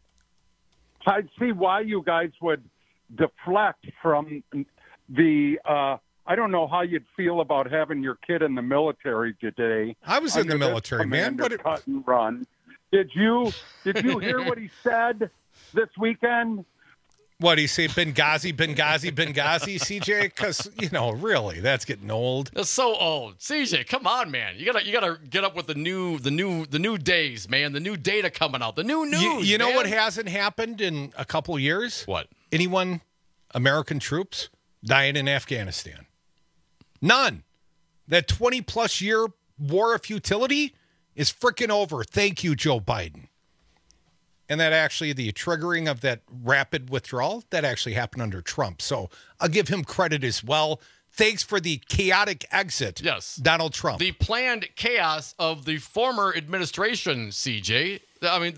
I'd see why you guys would deflect from the. I don't know how you'd feel about having your kid in the military today. I was in the military, man. Cut and run. Did you hear what he said this weekend? What he say? Benghazi, CJ? Because really, that's getting old. That's so old, CJ. Come on, man. You gotta get up with the new days, man. The new data coming out, the new news. You know what hasn't happened in a couple years? What? American troops dying in Afghanistan. None. That 20+ year war of futility is freaking over. Thank you, Joe Biden. And that actually, the triggering of that rapid withdrawal, that actually happened under Trump. So I'll give him credit as well. Thanks for the chaotic exit, yes, Donald Trump. The planned chaos of the former administration, CJ. I mean,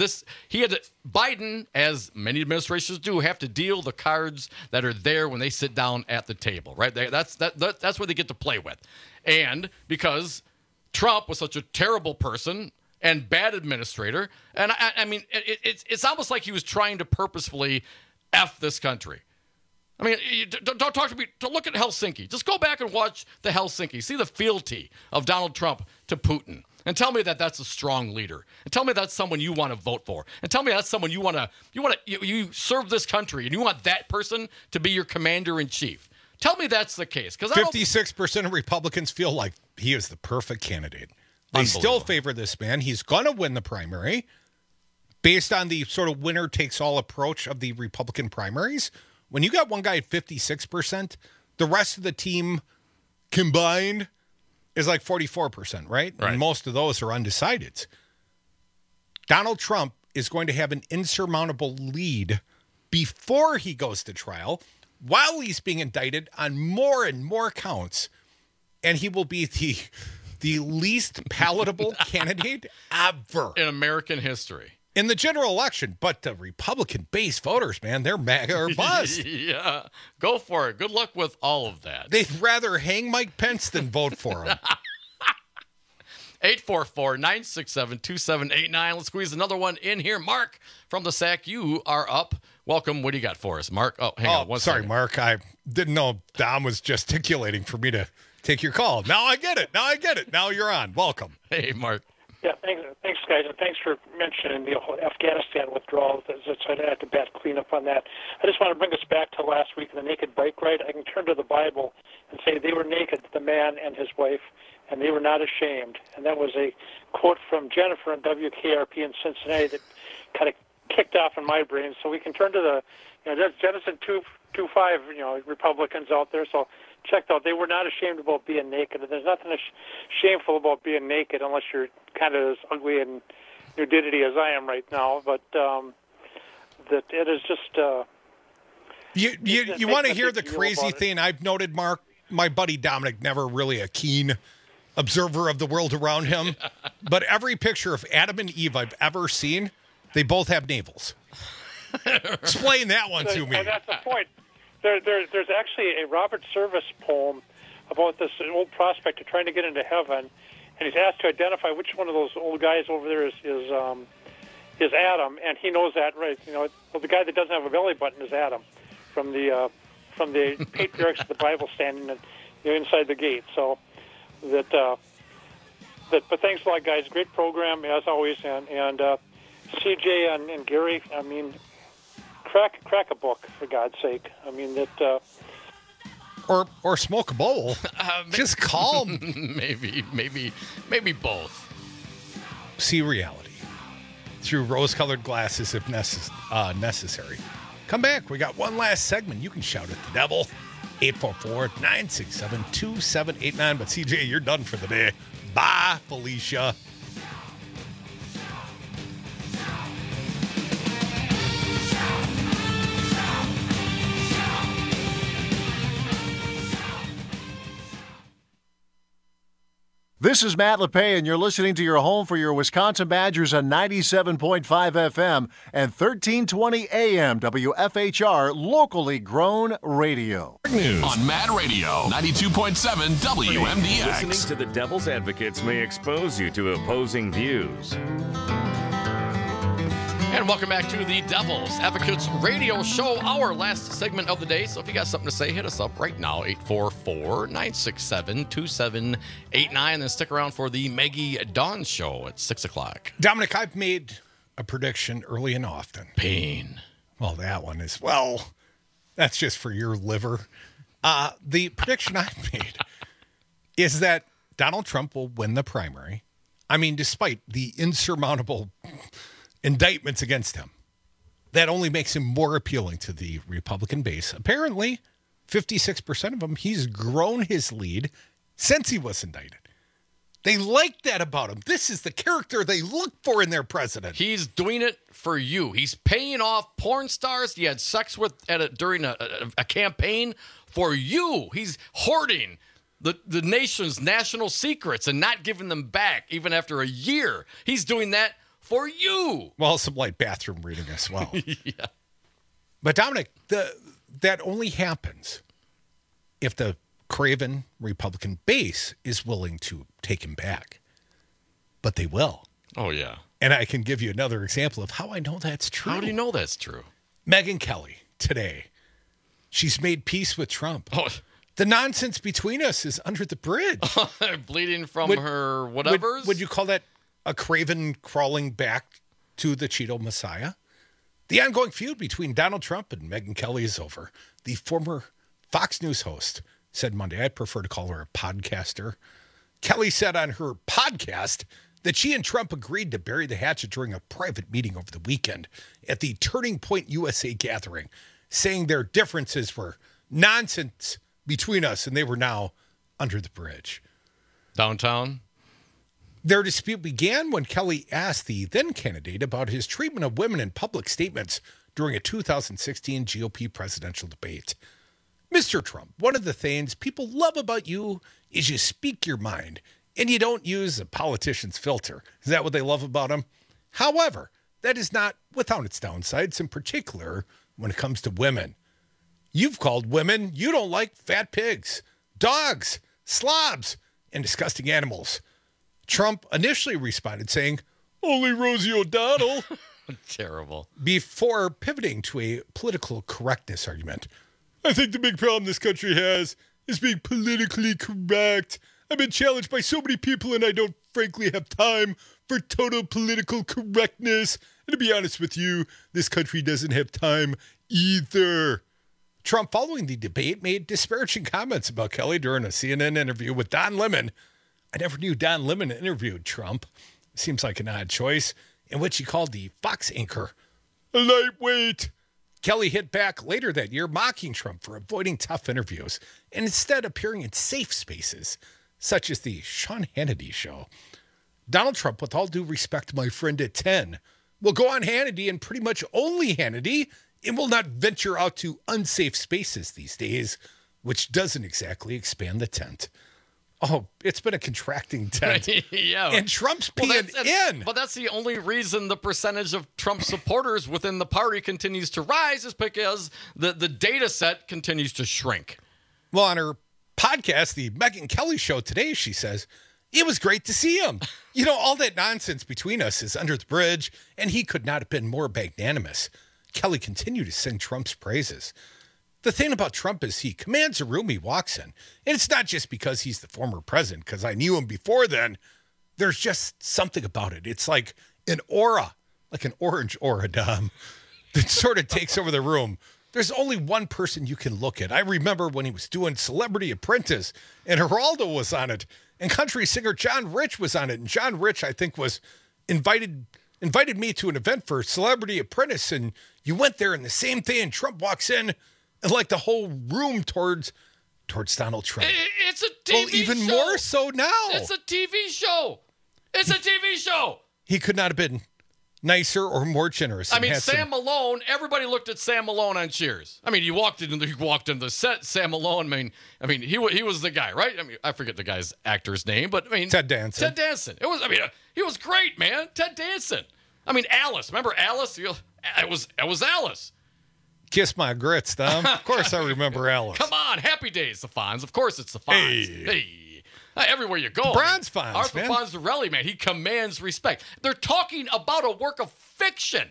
Biden, as many administrations do, have to deal the cards that are there when they sit down at the table, right? That's where they get to play with. And because Trump was such a terrible person and bad administrator, and I mean, it's almost like he was trying to purposefully F this country. I mean, don't talk to me. Don't look at Helsinki. Just go back and watch the Helsinki. See the fealty of Donald Trump to Putin, and tell me that that's a strong leader. And tell me that's someone you want to vote for. And tell me that's someone you serve this country, and you want that person to be your commander in chief. Tell me that's the case. Because 56% of Republicans feel like he is the perfect candidate. They still favor this man. He's going to win the primary based on the sort of winner-takes-all approach of the Republican primaries. When you got one guy at 56%, the rest of the team combined is like 44%, right? And most of those are undecideds. Donald Trump is going to have an insurmountable lead before he goes to trial, while he's being indicted on more and more counts, and he will be the least palatable candidate ever in American history. In the general election, but the Republican-based voters, man, they're MAGA or bust. Yeah, go for it. Good luck with all of that. They'd rather hang Mike Pence than vote for him. 844-967-2789. Let's squeeze another one in here. Mark from the SAC, you are up. Welcome. What do you got for us, Mark? Oh, hang on one sorry, second. Mark. I didn't know Dom was gesticulating for me to take your call. Now I get it. Now you're on. Welcome. Hey, Mark. Yeah, thanks, guys, and thanks for mentioning the whole Afghanistan withdrawal. So I had to bat clean up on that. I just want to bring us back to last week in the naked bike ride. I can turn to the Bible and say they were naked, the man and his wife, and they were not ashamed. And that was a quote from Jennifer on WKRP in Cincinnati that kind of kicked off in my brain. So we can turn to there's Genesis 2:5, Republicans out there. So check out. They were not ashamed about being naked. And there's nothing shameful about being naked unless you're kind of as ugly and nudity as I am right now. But that it is just. You want to hear the crazy thing I've noted, Mark? My buddy Dominic, never really a keen observer of the world around him, but every picture of Adam and Eve I've ever seen, they both have navels. Explain that one to me. And that's the point. There's actually a Robert Service poem about this old prospector trying to get into heaven, and he's asked to identify which one of those old guys over there is Adam, and he knows that, right? The guy that doesn't have a belly button is Adam from the patriarchs of the Bible standing inside the gate. So but thanks a lot, guys. Great program as always, and CJ and Gary. I mean, crack a book for God's sake. I mean that. Or smoke a bowl. Just calm. Maybe both. See reality through rose-colored glasses if necessary. Come back. We got one last segment. You can shout at the devil. 844-967-2789. But CJ, you're done for the day. Bye, Felicia. This is Matt LePay, and you're listening to your home for your Wisconsin Badgers on 97.5 FM and 1320 AM WFHR, locally grown radio. News on Mad Radio 92.7 WMDX. Listening to the Devil's Advocates may expose you to opposing views. And welcome back to the Devil's Advocates radio show, our last segment of the day. So if you got something to say, hit us up right now, 844-967-2789. Then stick around for the Maggie Dawn show at 6 o'clock. Dominic, I've made a prediction early and often. Pain. Well, that one is, that's just for your liver. The prediction I've made is that Donald Trump will win the primary. I mean, despite the insurmountable indictments against him. That only makes him more appealing to the Republican base. Apparently, 56% of them, he's grown his lead since he was indicted. They like that about him. This is the character they look for in their president. He's doing it for you. He's paying off porn stars he had sex with during a campaign for you. He's hoarding the nation's national secrets and not giving them back even after a year. He's doing that for you. Well, some light bathroom reading as well. Yeah. But Dominic, that only happens if the craven Republican base is willing to take him back. But they will. Oh, yeah. And I can give you another example of how I know that's true. How do you know that's true? Megyn Kelly, today, she's made peace with Trump. Oh. The nonsense between us is under the bridge. Bleeding from her whatevers? Would you call that a craven crawling back to the Cheeto Messiah? The ongoing feud between Donald Trump and Megyn Kelly is over. The former Fox News host said Monday, I'd prefer to call her a podcaster. Kelly said on her podcast that she and Trump agreed to bury the hatchet during a private meeting over the weekend at the Turning Point USA gathering, saying their differences were nonsense between us and they were now under the bridge. Downtown? Their dispute began when Kelly asked the then candidate about his treatment of women in public statements during a 2016 GOP presidential debate. Mr. Trump, one of the things people love about you is you speak your mind and you don't use a politician's filter. Is that what they love about him? However, that is not without its downsides, in particular when it comes to women. You've called women you don't like fat pigs, dogs, slobs, and disgusting animals. Trump initially responded saying, only Rosie O'Donnell. Terrible. Before pivoting to a political correctness argument. I think the big problem this country has is being politically correct. I've been challenged by so many people and I don't frankly have time for total political correctness. And to be honest with you, this country doesn't have time either. Trump, following the debate, made disparaging comments about Kelly during a CNN interview with Don Lemon. I never knew Don Lemon interviewed Trump. Seems like an odd choice, in which he called the Fox anchor a lightweight. Kelly hit back later that year, mocking Trump for avoiding tough interviews and instead appearing in safe spaces, such as the Sean Hannity show. Donald Trump, with all due respect to my friend at 10, will go on Hannity and pretty much only Hannity and will not venture out to unsafe spaces these days, which doesn't exactly expand the tent. Oh, it's been a contracting tent. Yeah. And Trump's peeing in. But that's the only reason the percentage of Trump supporters within the party continues to rise is because the data set continues to shrink. Well, on her podcast, the Megyn Kelly Show today, she says, it was great to see him. You know, all that nonsense between us is under the bridge, and he could not have been more magnanimous. Kelly continued to sing Trump's praises. The thing about Trump is he commands a room he walks in. And it's not just because he's the former president, because I knew him before then. There's just something about it. It's like an aura, like an orange aura, Dom, that sort of takes over the room. There's only one person you can look at. I remember when he was doing Celebrity Apprentice, and Geraldo was on it, and country singer John Rich was on it. And John Rich, I think, was invited me to an event for Celebrity Apprentice, and you went there, and the same thing, and Trump walks in, and like the whole room towards Donald Trump. It's a TV show. Well, even more so now. It's a TV show. It's a TV show. He could not have been nicer or more generous. I mean, Sam Malone, everybody looked at Sam Malone on Cheers. I mean, he walked into the set, Sam Malone, I mean, he was the guy, right? I mean, I forget the guy's actor's name, but I mean, Ted Danson. He was great, man. Ted Danson. I mean, Alice. Remember Alice? It was Alice. Kiss my grits, Tom. Of course I remember Alice. Come on, Happy Days, the Fonz. Of course it's the Fonz. Hey. Everywhere you go. The Bronze Fonz, Arthur man. Fonzarelli, man, he commands respect. They're talking about a work of fiction.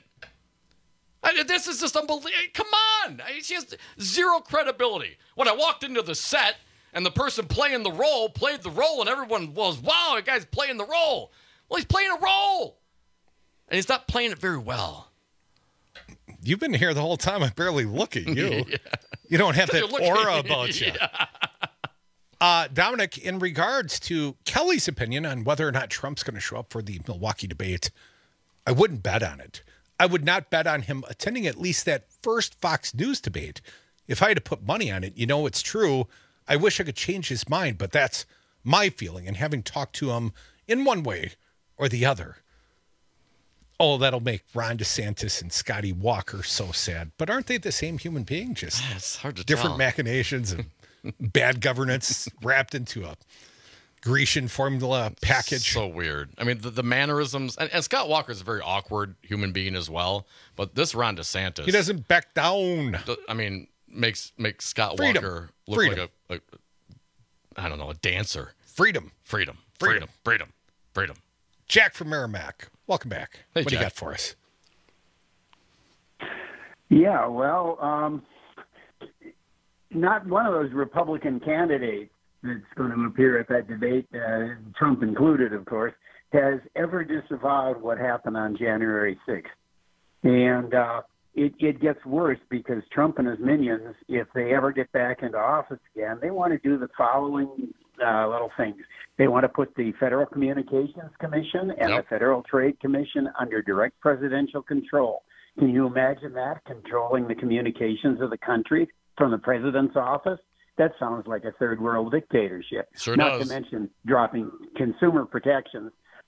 This is just unbelievable. Come on. She has zero credibility. When I walked into the set and the person playing the role played the role and everyone was, wow, that guy's playing the role. Well, he's playing a role. And he's not playing it very well. You've been here the whole time. I barely look at you. Yeah. You don't have that aura about you. Yeah. Dominic, in regards to Kelly's opinion on whether or not Trump's going to show up for the Milwaukee debate, I wouldn't bet on it. I would not bet on him attending at least that first Fox News debate. If I had to put money on it, it's true. I wish I could change his mind, but that's my feeling. And having talked to him in one way or the other, oh, that'll make Ron DeSantis and Scotty Walker so sad. But aren't they the same human being? Just it's hard to different tell. Machinations and bad governance wrapped into a Grecian formula package. So weird. I mean, the mannerisms. And Scott Walker's a very awkward human being as well. But this Ron DeSantis. He doesn't back down. I mean, makes Scott Freedom. Walker look Freedom. like a dancer. Freedom. Jack from Merrimack. Welcome back. Hey, what do you Jack. got for us? Yeah, well, not one of those Republican candidates that's going to appear at that debate, Trump included, of course, has ever disavowed what happened on January 6th. And it gets worse because Trump and his minions, if they ever get back into office again, they want to do the following little things. They want to put the Federal Communications Commission and the Federal Trade Commission under direct presidential control. Can you imagine that, controlling the communications of the country from the president's office? That sounds like a third world dictatorship. Sure Not does. to mention dropping consumer protections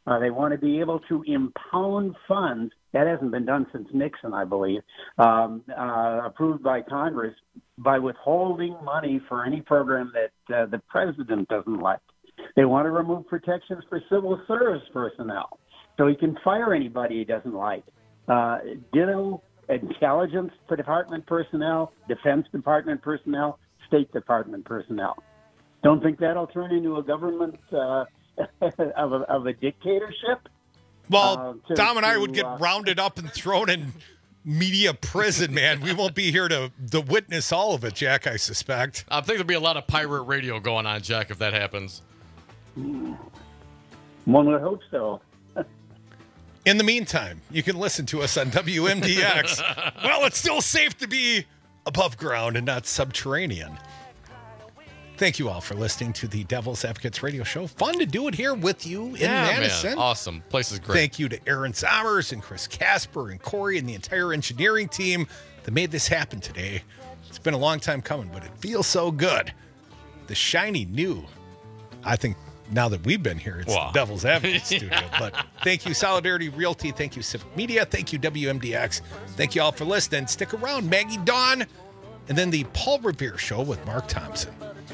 They want to be able to impound funds. That hasn't been done since Nixon, I believe, approved by Congress, by withholding money for any program that the president doesn't like. They want to remove protections for civil service personnel, so he can fire anybody he doesn't like. Ditto Intelligence Department personnel, Defense Department personnel, State Department personnel. Don't think that'll turn into a government of a dictatorship? Well, Dom and I would get rounded up and thrown in media prison, man. We won't be here to witness all of it, Jack, I suspect. I think there'll be a lot of pirate radio going on, Jack, if that happens. One would hope so. In the meantime, you can listen to us on WMDX. Well, it's still safe to be above ground and not subterranean. Thank you all for listening to the Devil's Advocates radio show. Fun to do it here with you in Madison. Man. Awesome. Place is great. Thank you to Aaron Sommers and Chris Casper and Corey and the entire engineering team that made this happen today. It's been a long time coming, but it feels so good. The shiny new, I think, now that we've been here, it's the Devil's Advocate studio. But thank you, Solidarity Realty. Thank you, Civic Media. Thank you, WMDX. Thank you all for listening. Stick around, Maggie Dawn, and then the Paul Revere Show with Mark Thompson.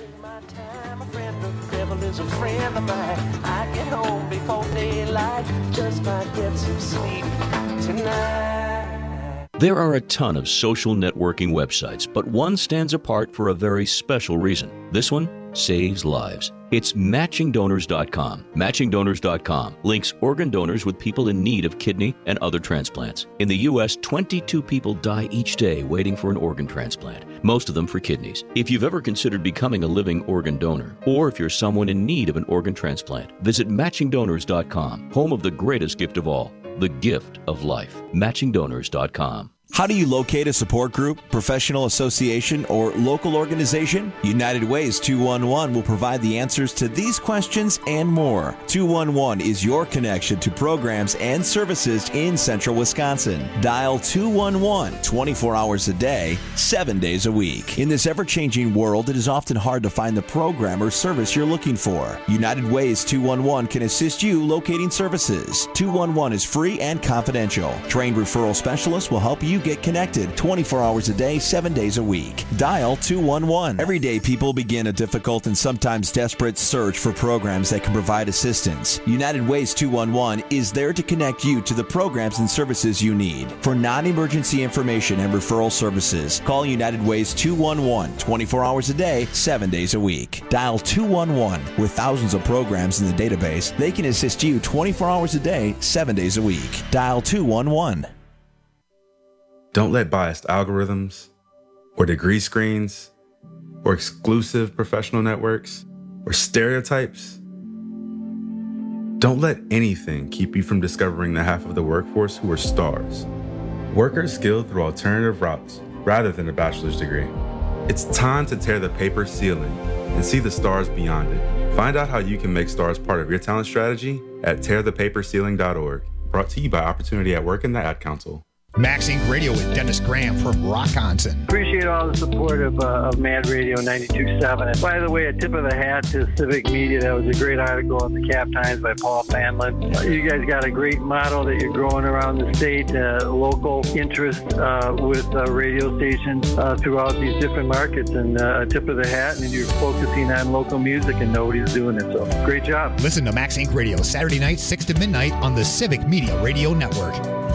The devil is a friend of mine. I get home before daylight, just might get some sleep tonight. There are a ton of social networking websites, but one stands apart for a very special reason. This one saves lives. It's MatchingDonors.com. MatchingDonors.com links organ donors with people in need of kidney and other transplants. In the U.S., 22 people die each day waiting for an organ transplant, most of them for kidneys. If you've ever considered becoming a living organ donor, or if you're someone in need of an organ transplant, visit MatchingDonors.com, home of the greatest gift of all, the gift of life. MatchingDonors.com. How do you locate a support group, professional association, or local organization? United Ways 211 will provide the answers to these questions and more. 211 is your connection to programs and services in central Wisconsin. Dial 211 24 hours a day, 7 days a week. In this ever-changing world, it is often hard to find the program or service you're looking for. United Ways 211 can assist you locating services. 211 is free and confidential. Trained referral specialists will help you get connected 24 hours a day, 7 days a week. Dial 211. Every day, people begin a difficult and sometimes desperate search for programs that can provide assistance. United Ways 211 is there to connect you to the programs and services you need. For non-emergency information and referral services, call United Ways 211 24 hours a day, 7 days a week. Dial 211. With thousands of programs in the database, they can assist you 24 hours a day, 7 days a week. Dial 211. Don't let biased algorithms, or degree screens, or exclusive professional networks, or stereotypes. Don't let anything keep you from discovering the half of the workforce who are stars. Workers skilled through alternative routes rather than a bachelor's degree. It's time to tear the paper ceiling and see the stars beyond it. Find out how you can make stars part of your talent strategy at tearthepaperceiling.org. Brought to you by Opportunity at Work and the Ad Council. Max Inc. Radio with Dennis Graham from Rockonson. Appreciate all the support of Mad Radio 92.7. And by the way, a tip of the hat to Civic Media. That was a great article in the Cap Times by Paul Fanlin. You guys got a great model that you're growing around the state, local interest with radio stations throughout these different markets. And a tip of the hat, and you're focusing on local music, and nobody's doing it. So great job. Listen to Max Inc. Radio Saturday night, 6 to midnight on the Civic Media Radio Network.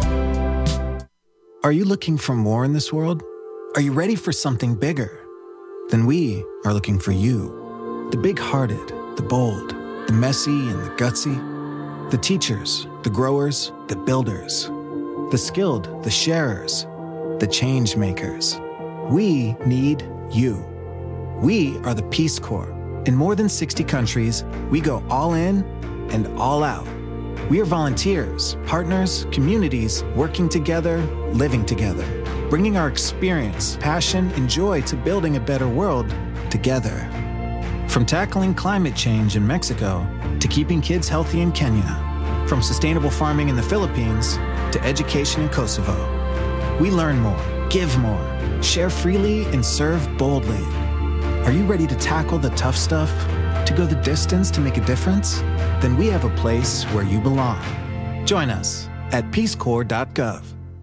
Are you looking for more in this world? Are you ready for something bigger? Then we are looking for you. The big-hearted, the bold, the messy and the gutsy. The teachers, the growers, the builders. The skilled, the sharers, the change makers. We need you. We are the Peace Corps. In more than 60 countries, we go all in and all out. We are volunteers, partners, communities, working together, living together, bringing our experience, passion, and joy to building a better world together. From tackling climate change in Mexico to keeping kids healthy in Kenya, from sustainable farming in the Philippines to education in Kosovo. We learn more, give more, share freely, and serve boldly. Are you ready to tackle the tough stuff To go the distance to make a difference? Then we have a place where you belong. Join us at peacecorps.gov.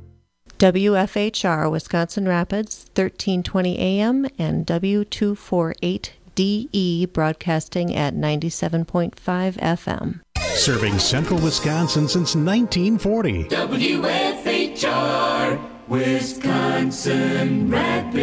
WFHR Wisconsin Rapids, 1320 AM and W248DE broadcasting at 97.5 FM. Serving Central Wisconsin since 1940. WFHR, Wisconsin Rapids.